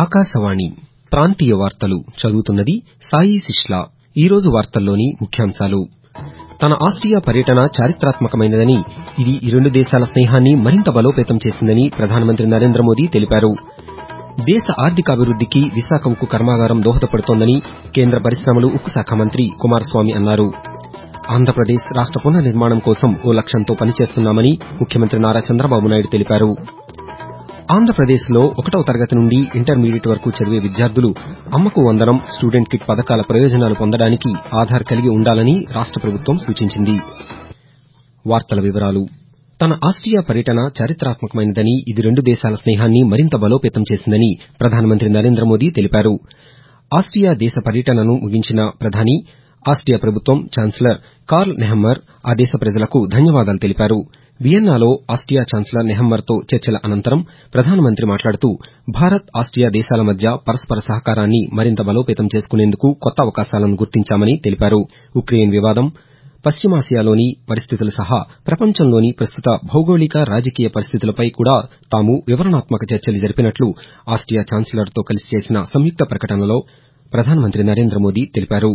ఆకాశవాణి ప్రాంతీయ వార్తలు చదువుతున్నది సాయి శిష్లా. ఈరోజు వార్తల్లోని ముఖ్యాంశాలు. తన ఆస్ట్రియా పర్యటన చారిత్రాత్మకమైనదని, ఇది ఈ రెండు దేశాల స్నేహాన్ని మరింత బలోపేతం చేసిందని ప్రధానమంత్రి నరేంద్ర మోదీ తెలిపారు. దేశ ఆర్థికాభివృద్దికి విశాఖ ఉక్కు కర్మాగారం దోహదపడుతోందని కేంద్ర పరిశ్రమలు, ఉక్కు శాఖ మంత్రి కుమారస్వామి అన్నారు. ఆంధ్రప్రదేశ్ రాష్ట పునర్నిర్మాణం కోసం ఓ లక్ష్యంతో పనిచేస్తున్నామని ముఖ్యమంత్రి నారా చంద్రబాబు నాయుడు తెలిపారు. ఆంధ్రప్రదేశ్లో 1వ తరగతి నుండి ఇంటర్మీడియట్ వరకు చదివే విద్యార్థులు అమ్మకు వందనం, స్టూడెంట్ కిట్ పథకాల ప్రయోజనాలు పొందడానికి ఆధార్ కలిగి ఉండాలని రాష్ట ప్రభుత్వం సూచించింది. తన ఆస్ట్రియా పర్యటన చారిత్రాత్మకమైనదని, ఇది రెండు దేశాల స్నేహాన్ని మరింత బలోపేతం చేసిందని ప్రధానమంత్రి నరేంద్ర మోదీ తెలిపారు. ఆస్ట్రియా దేశ పర్యటనను ముగించిన ప్రధాని ఆస్ట్రియా ప్రభుత్వం ఛాన్సలర్ కార్ల్ నెహమ్మర్ ఆ దేశ ప్రజలకు ధన్యవాదాలు తెలిపారు. వియన్నాలో ఆస్ట్రియా ఛాన్సలర్ నెహమ్మర్తో చర్చల అనంతరం ప్రధానమంత్రి మాట్లాడుతూ, భారత్, ఆస్ట్రియా దేశాల మధ్య పరస్పర సహకారాన్ని మరింత బలోపేతం చేసుకునేందుకు కొత్త అవకాశాలను గుర్తించామని తెలిపారు. ఉక్రెయిన్ వివాదం, పశ్చిమాసియాలోని పరిస్థితులు సహా ప్రపంచంలోని ప్రస్తుత భౌగోళిక, రాజకీయ పరిస్థితులపై కూడా తాము వివరణాత్మక చర్చలు జరిపినట్లు ఆస్ట్రియా ఛాన్సలర్తో కలిసి చేసిన సంయుక్త ప్రకటనలో ప్రధానమంత్రి నరేంద్ర మోదీ తెలిపారు.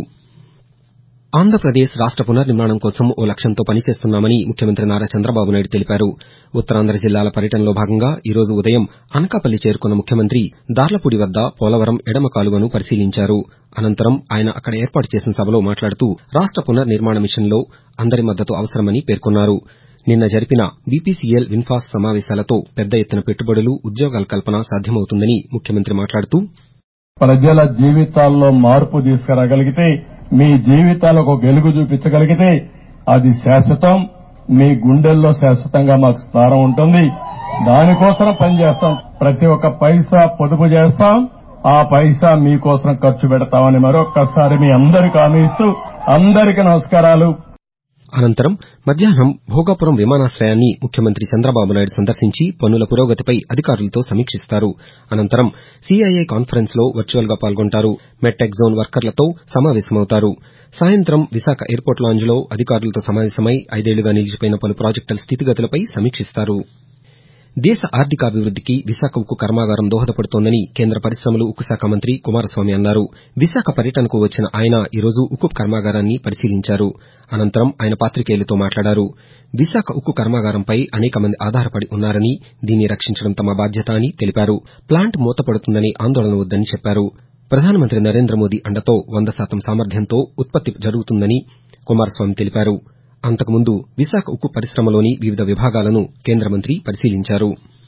ఆంధ్రప్రదేశ్ రాష్ట పునర్నిర్మాణం కోసం ఓ లక్ష్యంతో పనిచేస్తున్నామని ముఖ్యమంత్రి నారా చంద్రబాబు నాయుడు తెలిపారు. ఉత్తరాంధ్ర జిల్లాల పర్యటనలో భాగంగా ఈరోజు ఉదయం అనకాపల్లి చేరుకున్న ముఖ్యమంత్రి దార్లపూడి వద్ద పోలవరం ఎడమ కాలువను పరిశీలించారు. అనంతరం ఆయన అక్కడ ఏర్పాటు చేసిన సభలో మాట్లాడుతూ, రాష్ట పునర్నిర్మాణ మిషన్లో అందరి మద్దతు అవసరమని పేర్కొన్నారు. నిన్న జరిపిన బీపీసీఎల్ విన్ఫాస్ సమావేశాలతో పెద్ద ఎత్తున పెట్టుబడులు, ఉద్యోగాల కల్పన సాధ్యమవుతుందని ముఖ్యమంత్రి మాట్లాడుతూ, ప్రజల జీవితాల్లో మార్పు తీసుకురాగలిగితే, మీ జీవితాలకు వెలుగు చూపించగలిగితే అది శాశ్వతం, మీ గుండెల్లో శాశ్వతంగా మాకు స్థానం ఉంటుంది. దానికోసం పనిచేస్తాం. ప్రతి ఒక్క పైసా పొదుపు చేస్తాం, ఆ పైసా మీకోసం ఖర్చు పెడతామని మరొక్కసారి మీ అందరికీ హామీ ఇస్తూ అందరికీ నమస్కారాలు. అనంతరం మధ్యాహ్నం భోగాపురం విమానాశ్రయాన్ని ముఖ్యమంత్రి చంద్రబాబు నాయుడు సందర్శించి పనుల పురోగతిపై అధికారులతో సమీక్షిస్తారు. అనంతరం సీఐఐ కాన్ఫరెన్స్ లో వర్చువల్ గా పాల్గొంటారు. మెట్టెక్ జోన్ వర్కర్లతో సమావేశమవుతారు. సాయంత్రం విశాఖ ఎయిర్పోర్ట్ లాంజ్లో అధికారులతో సమావేశమై 5 ఏళ్లుగా నిలిచిపోయిన పలు ప్రాజెక్టుల స్థితిగతులపై సమీక్షిస్తారు. దేశ ఆర్థికాభివృద్దికి విశాఖ ఉక్కు కర్మాగారం దోహదపడుతోందని కేంద్ర పరిశ్రమలు, ఉక్కు శాఖ మంత్రి కుమారస్వామి అన్నారు. విశాఖ పర్యటనకు వచ్చిన ఆయన ఈరోజు ఉక్కు కర్మాగారాన్ని పరిశీలించారు. అనంతరం ఆయన పాతికేయులతో మాట్లాడారు. విశాఖ ఉక్కు కర్మాగారంపై అనేక మంది ఆధారపడి ఉన్నారని, దీన్ని రక్షించడం తమ బాధ్యత అని తెలిపారు. ప్లాంట్ మూతపడుతుందని ఆందోళన వద్దని చెప్పారు. ప్రధానమంత్రి నరేంద్ర మోదీ అండతో 100% సామర్థ్యంతో ఉత్పత్తి జరుగుతుందని కుమారస్వామి తెలిపారు. అంతకుముందు విశాఖ ఉక్కు పరిశ్రమలోని వివిధ విభాగాలను కేంద్ర మంత్రి పరిశీలించారు.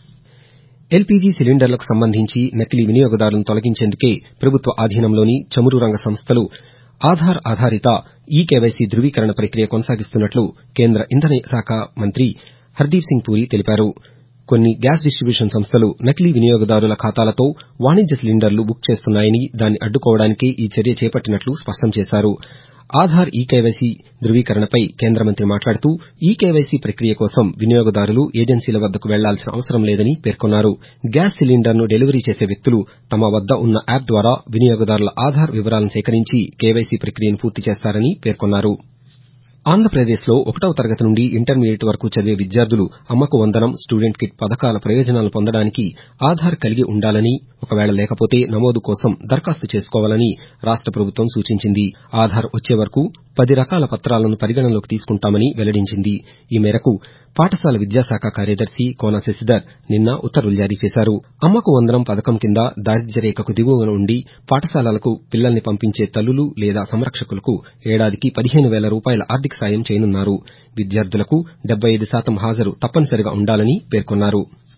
ఎల్పీజీ సిలిండర్లకు సంబంధించి నకిలీ వినియోగదారులను తొలగించేందుకే ప్రభుత్వ ఆధీనంలోని చమురు రంగ సంస్థలు ఆధార్ ఆధారిత ఈకేవైసీ ధృవీకరణ ప్రక్రియ కొనసాగిస్తున్నట్లు కేంద్ర ఇంధన శాఖ మంత్రి హర్దీప్ సింగ్ పూరి తెలిపారు. కొన్ని గ్యాస్ డిస్టిబ్యూషన్ సంస్థలు నకిలీ వినియోగదారుల ఖాతాలతో వాణిజ్య సిలిండర్లు బుక్ చేస్తున్నాయని, దాన్ని అడ్డుకోవడానికే ఈ చర్య చేపట్టినట్లు స్పష్టం చేశారు. ఆధార్ ఈకేవైసీ ధృవీకరణపై కేంద్ర మంత్రి మాట్లాడుతూ, ఈకేవైసీ ప్రక్రియ కోసం వినియోగదారులు ఏజెన్సీల వద్దకు వెళ్లాల్సిన అవసరం లేదని పేర్కొన్నారు. గ్యాస్ సిలిండర్ను డెలివరీ చేసే వ్యక్తులు తమ వద్ద ఉన్న యాప్ ద్వారా వినియోగదారుల ఆధార్ వివరాలను సేకరించి కేవైసీ ప్రక్రియను పూర్తి చేస్తారని పేర్కొన్నారు. ఆంధ్రప్రదేశ్లో 1వ తరగతి నుండి ఇంటర్మీడియట్ వరకు చదివే విద్యార్థులు అమ్మకు వందనం, స్టూడెంట్ కిట్ పథకాల ప్రయోజనాలు పొందడానికి ఆధార్ కలిగి ఉండాలని, ఒకవేళ లేకపోతే నమోదు కోసం దరఖాస్తు చేసుకోవాలని రాష్ట ప్రభుత్వం సూచించింది. ఆధార్ వచ్చే వరకు 10 రకాల పత్రాలను పరిగణనలోకి తీసుకుంటామని వెల్లడించింది. ఈ మేరకు పాఠశాల విద్యాశాఖ కార్యదర్శి కోన శశిధర్ నిన్న ఉత్తర్వులు జారీ చేశారు. అమ్మకు వందనం పథకం కింద దారిద్ర్య రేఖకు దిగువన ఉండి పాఠశాలలకు పిల్లల్ని పంపించే తల్లులు లేదా సంరక్షకులకు ఏడాదికి 15,000 రూపాయల ఆర్థిక సాయం చేయనున్నారు. విద్యార్థులకు 75% హాజరు తప్పనిసరిగా ఉండాలని పేర్కొన్నారు.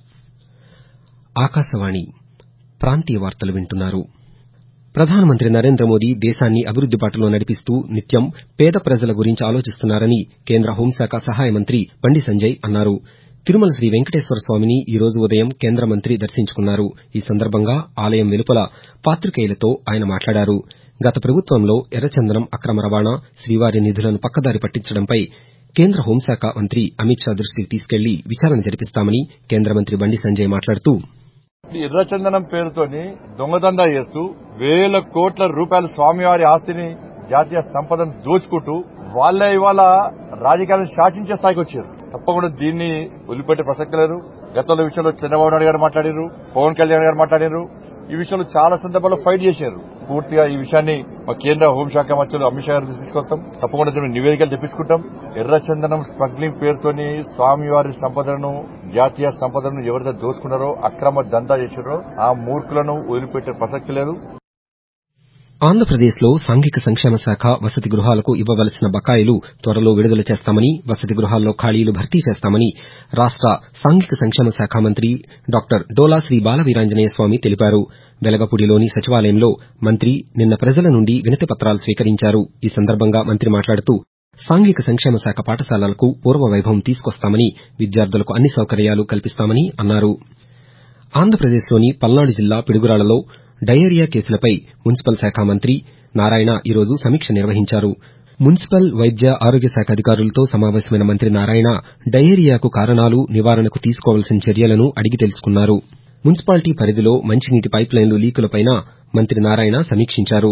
ఆకాశవాణి ప్రాంతీయ వార్తలు వింటున్నారు. ప్రధానమంత్రి నరేంద్ర మోదీ దేశాన్ని అభివృద్ది బాటలో నడిపిస్తూ నిత్యం పేద ప్రజల గురించి ఆలోచిస్తున్నారని కేంద్ర హోంశాఖ సహాయ మంత్రి బండి సంజయ్ అన్నారు. తిరుమల శ్రీ వెంకటేశ్వర స్వామిని ఈరోజు ఉదయం కేంద్ర మంత్రి దర్శించుకున్నారు. ఈ సందర్భంగా ఆలయం వెలుపల పాతికేయులతో ఆయన మాట్లాడారు. గత ప్రభుత్వంలో ఎర్రచందనం అక్రమ రవాణా, శ్రీవారి నిధులను పక్కదారి పట్టించడంపై కేంద్ర హోంశాఖ మంత్రి అమిత్ షా దృష్టికి తీసుకెళ్లి విచారణ జరిపిస్తామని కేంద్ర మంత్రి బండి సంజయ్ మాట్లాడుతూ, ఎర్రచందనం పేరుతోని దొంగదందా చేస్తూ వేల కోట్ల రూపాయల స్వామివారి ఆస్తిని, జాతీయ సంపదను దోచుకుంటూ వాళ్లే ఇవాళ రాజకీయాలను శాసించే స్థాయికి వచ్చారు. తప్పకుండా దీన్ని వదిలిపెట్టే ప్రసక్తి లేదు. గతంలో విషయంలో చంద్రబాబు నాయుడు గారు మాట్లాడారు, పవన్ కళ్యాణ్ గారు మాట్లాడారు, ఈ విషయంలో చాలా సందర్భాల్లో ఫైట్ చేశారు. పూర్తిగా ఈ విషయాన్ని మా కేంద్ర హోంశాఖ మంత్రులు అమిత్ షా గారు తీసుకొస్తాం. తప్పకుండా నివేదికలు తెప్పించుకుంటాం. ఎర్రచందనం స్మగ్లింగ్ పేరుతోని స్వామివారి సంపదను, జాతీయ సంపదను ఎవరైతే దోచుకున్నారో, అక్రమ దందా చేశారో ఆ మూర్ఖులను వదిలిపెట్టే ప్రసక్తి లేదు. ఆంధ్రప్రదేశ్లో సాంఘిక సంక్షేమ శాఖ వసతి గృహాలకు ఇవ్వవలసిన బకాయిలు త్వరలో విడుదల చేస్తామని, వసతి గృహాల్లో ఖాళీలు భర్తీ చేస్తామని రాష్ట సాంఘిక సంక్షేమ శాఖ మంత్రి డాక్టర్ డోలా శ్రీ బాలవీరాంజనేయ స్వామి తెలిపారు. వెలగపూడిలోని సచివాలయంలో మంత్రి నిన్న ప్రజల నుండి వినతి పత్రాలు స్వీకరించారు. ఈ సందర్భంగా మంత్రి మాట్లాడుతూ సాంఘిక సంక్షేమ శాఖ పాఠశాలలకు పూర్వ వైభవం తీసుకొస్తామని, విద్యార్థులకు అన్ని సౌకర్యాలు కల్పిస్తామని అన్నారు. ఆంధ్రప్రదేశ్లోని పల్నాడు జిల్లా పిడుగురాళ్లలో డయేరియా కేసులపై మున్సిపల్ శాఖ మంత్రి నారాయణ ఈరోజు సమీక్ష నిర్వహించారు. మున్సిపల్, వైద్య, ఆరోగ్య శాఖ అధికారులతో సమావేశమైన మంత్రి నారాయణ డయేరియాకు కారణాలు, నివారణకు తీసుకోవాల్సిన చర్యలను అడిగి తెలుసుకున్నారు. మున్సిపాలిటీ పరిధిలో మంచినీటి పైప్లైన్లు లీకులపైన మంత్రి నారాయణ సమీక్షించారు.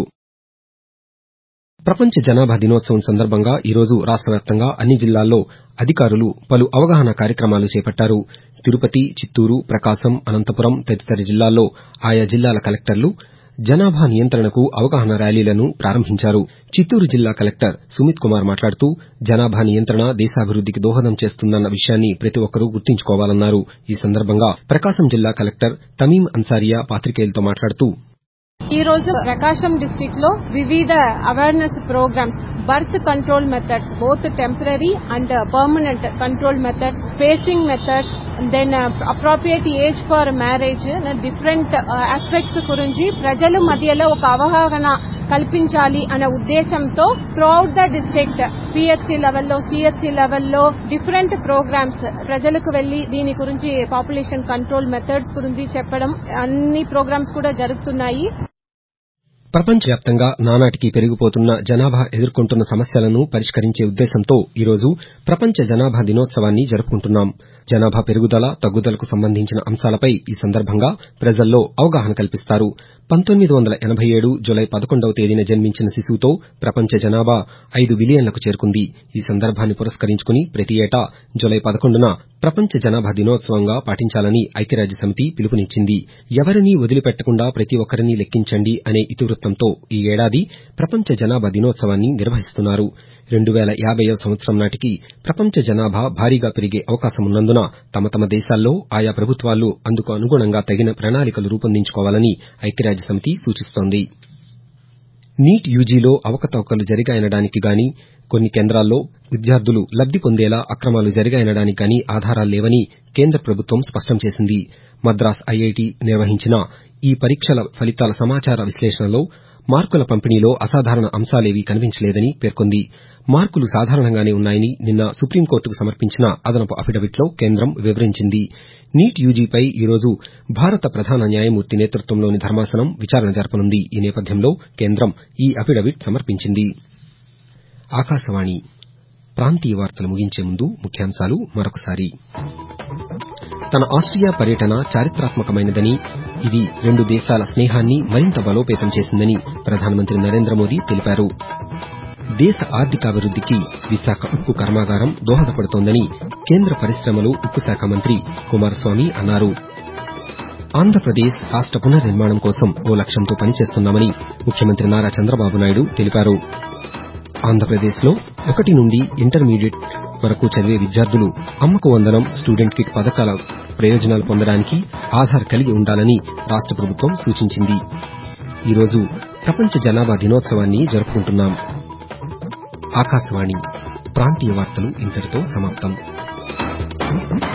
ప్రపంచ జనాభా దినోత్సవం సందర్భంగా ఈరోజు రాష్ట వ్యాప్తంగా అన్ని జిల్లాల్లో అధికారులు పలు అవగాహన కార్యక్రమాలు చేపట్టారు. తిరుపతి, చిత్తూరు, ప్రకాశం, అనంతపురం తదితర జిల్లాల్లో ఆయా జిల్లాల కలెక్టర్లు జనాభా నియంత్రణకు అవగాహన ర్యాలీలను ప్రారంభించారు. చిత్తూరు జిల్లా కలెక్టర్ సుమిత్ కుమార్ మాట్లాడుతూ జనాభా నియంత్రణ దేశాభివృద్దికి దోహదం చేస్తుందన్న విషయాన్ని ప్రతి ఒక్కరూ గుర్తుంచుకోవాలన్నారు. ఈ సందర్భంగా ప్రకాశం జిల్లా కలెక్టర్ తమీం అన్సారియా పాతికేయులతో మాట్లాడుతూ ఈ రోజు ప్రకాశం డిస్ట్రిక్ట్ లో వివిధ awareness programmes, birth control methods, both temporary and permanent control methods, spacing methods, then appropriate age for marriage, different aspects గురించి ప్రజల మధ్యలో ఒక అవగాహన కల్పించాలి అనే ఉద్దేశంతో త్రూఅవుట్ ద డిస్ట్రిక్ట్ పిహెచ్సి లెవెల్లో, సిహెచ్సి లెవెల్లో డిఫరెంట్ ప్రోగ్రామ్స్ ప్రజలకు వెళ్లి దీని గురించి పాపులేషన్ కంట్రోల్ మెథడ్స్ గురించి చెప్పడం, అన్ని ప్రోగ్రామ్స్ కూడా జరుగుతున్నాయి. ప్రపంచవ్యాప్తంగా నానాటికి పెరిగిపోతున్న జనాభా ఎదుర్కొంటున్న సమస్యలను పరిష్కరించే ఉద్దేశంతో ఈరోజు ప్రపంచ జనాభా దినోత్సవాన్ని జరుపుకుంటున్నాం. జనాభా పెరుగుదల, తగ్గుదలకు సంబంధించిన అంశాలపై ఈ సందర్భంగా ప్రజల్లో అవగాహన కల్పిస్తారు. 1987 జులై 11వ తేదీన జన్మించిన శిశువుతో ప్రపంచ జనాభా 5 బిలియన్లకు చేరుకుంది. ఈ సందర్భాన్ని పురస్కరించుకుని ప్రతి ఏటా జులై 11న ప్రపంచ జనాభా దినోత్సవంగా పాటించాలని ఐక్యరాజ్యసమితి పిలుపునిచ్చింది. ఎవరినీ వదిలిపెట్టకుండా ప్రతి ఒక్కరినీ లెక్కించండి అనే ఇతివృత్తంతో ఈ ఏడాది ప్రపంచ జనాభా దినోత్సవాన్ని నిర్వహిస్తున్నారు. 2050వ సంవత్సరం నాటికి ప్రపంచ జనాభా భారీగా పెరిగే అవకాశమున్నందున తమ దేశాల్లో ఆయా ప్రభుత్వాలు అందుకు అనుగుణంగా తగిన ప్రణాళికలు రూపొందించుకోవాలని ఐక్యరాజ్యసమితి సూచిస్తోంది. నీట్ యూజీలో అవకతవకలు జరిగాయనడానికి గాని, కొన్ని కేంద్రాల్లో విద్యార్థులు లబ్ది పొందేలా అక్రమాలు జరిగాయనడానికి గాని ఆధారాలు లేవని కేంద్ర ప్రభుత్వం స్పష్టం చేసింది. మద్రాస్ ఐఐటీ నిర్వహించిన ఈ పరీక్షల ఫలితాల సమాచార విశ్లేషణలో మార్కుల పంపిణీలో అసాధారణ అంశాలేవీ కనిపించలేదని పేర్కొంది. మార్కులు సాధారణంగానే ఉన్నాయని నిన్న సుప్రీంకోర్టుకు సమర్పించిన అదనపు అఫిడవిట్లో కేంద్రం వివరించింది. నీట్ యూజీపై ఈరోజు భారత ప్రధాన న్యాయమూర్తి నేతృత్వంలోని ధర్మాసనం విచారణ జరపనుంది. ఈ నేపథ్యంలో కేంద్రం ఈ అఫిడవిట్ సమర్పించింది. ఆకాశవాణి ప్రాంతీయ వార్తలు ముగించే ముందు ముఖ్యాంశాలు మరొకసారి. తన ఆస్ట్రియా పర్యటన చారిత్రాత్మకమైనదని, ఇది 2 దేశాల స్నేహాన్ని మరింత బలోపేతం చేసిందని ప్రధానమంత్రి నరేంద్ర మోదీ తెలిపారు. దేశ ఆర్థికాభివృద్దికి విశాఖ ఉక్కు కర్మాగారం దోహదపడుతోందని కేంద్ర పరిశ్రమలు, ఉక్కు శాఖ మంత్రి కుమారస్వామి అన్నారు. ఆంధ్రప్రదేశ్ రాష్ట పునర్నిర్మాణం కోసం ఓ లక్ష్యంతో పనిచేస్తున్నామని ముఖ్యమంత్రి నారా చంద్రబాబు నాయుడు తెలిపారు. ఆంధ్రప్రదేశ్లో 1 నుండి ఇంటర్మీడియట్ వరకు చదివే విద్యార్థులు అమ్మకు వందనం, స్టూడెంట్ కిట్ పథకాల ప్రయోజనాలు పొందడానికి ఆధార్ కలిగి ఉండాలని రాష్ట ప్రభుత్వం సూచించింది. ఈరోజు ప్రపంచ జనాభా దినోత్సవాన్ని జరుపుకుంటున్నాం. ఆకాశవాణి ప్రాంతీయ వార్తలు ఇంతటితో సమాప్తం.